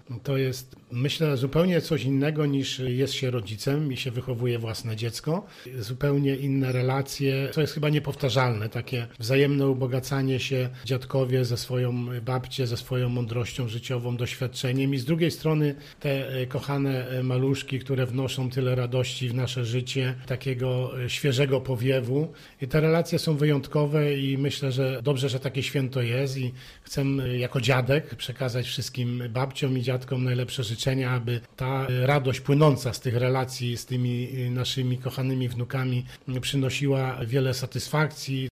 to jest, myślę, zupełnie coś innego niż jest się rodzicem i się wychowuje własne dziecko. Zupełnie inne relacje, co jest chyba niepowtarzalne, takie wzajemne ubogacanie się dziadkowie ze swoją babcią, ze swoją mądrością życiową, doświadczeniem i z drugiej strony te kochane maluszki, które wnoszą tyle radości w nasze życie, takiego świeżego powiewu. I te relacje są wyjątkowe i myślę, że dobrze, że takie święto jest i chcę jako dziadek przekazać wszystkim babciom i dziadkom najlepsze życzenia, aby ta radość płynąca z tych relacji z tymi naszymi kochanymi wnukami przynosiła wiele satysfakcji.